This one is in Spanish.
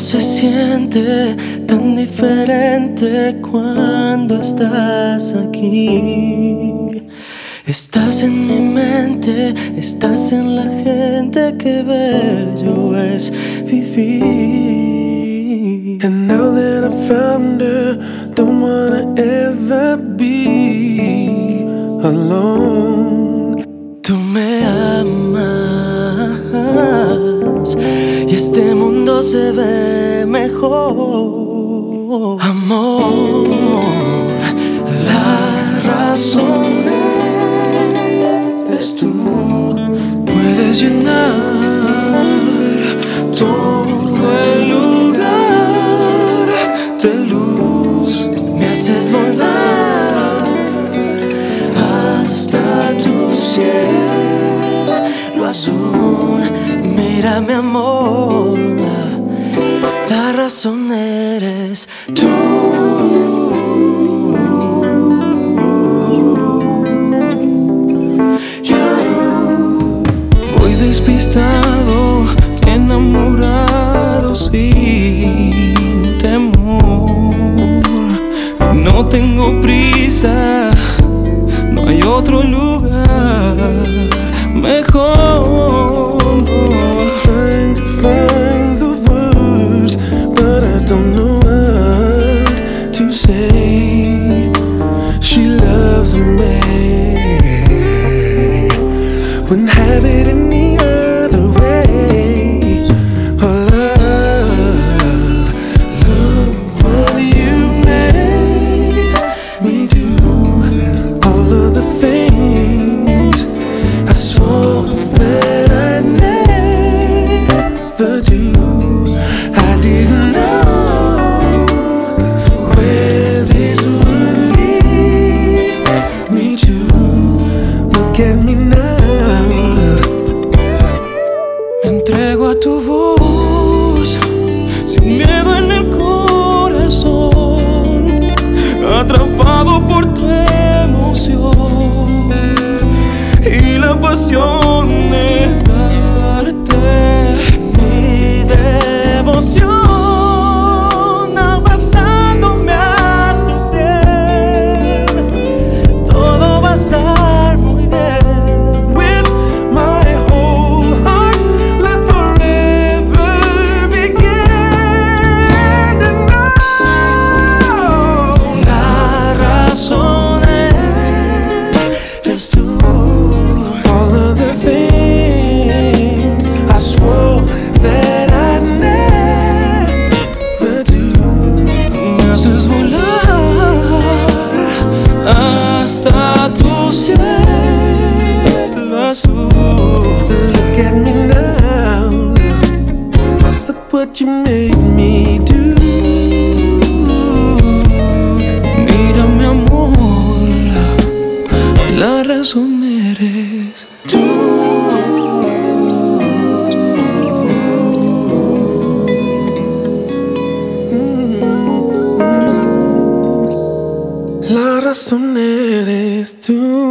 se siente tan diferente cuando estás aquí. Estás en mi mente, estás en la gente, qué bello es vivir. And now that I found her, don't wanna ever be alone. Tú me amas y este mundo se ve mejor. Amor, la razón eres tú. Puedes llenar todo el lugar de luz. Me haces volar hasta tu cielo azul. Mira mi amor, la razón eres tú. Voy despistado, enamorado sin temor. No tengo prisa, no hay otro lugar mejor. Trying to find the words, but I don't know what to say. She loves me wouldn't have it any other way. Oh love, look what you made me do. All of the things I swore that I'd never do. I didn't know where this would lead me to. Look at me now. Me entrego a tu voz, sin miedo en el corazón, atrapado por tu emoción y la pasión de darte mi devoción, abrazándome a tu piel. Todo va a estar muy bien. With my whole heart, let forever begin. And now La razón eres tú. all of the things I swore that I'd never do. Me haces volar hasta tu cielo azul. Look at me now. Look what you made me do. Mira mi amor, la razón eres tú. La razón eres tú.